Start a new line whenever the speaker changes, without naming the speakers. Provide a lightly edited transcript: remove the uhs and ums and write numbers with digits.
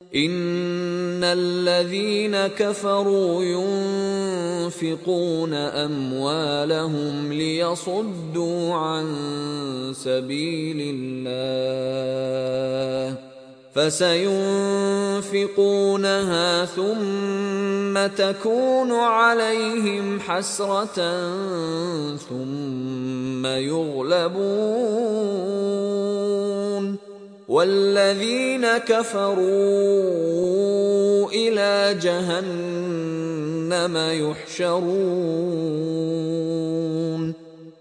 إن الذين كفروا ينفقون أموالهم ليصدوا عن سبيل الله فسينفقونها ثم تكون عليهم حسرة ثم يغلبون والذين كفروا إلى جهنم يحشرون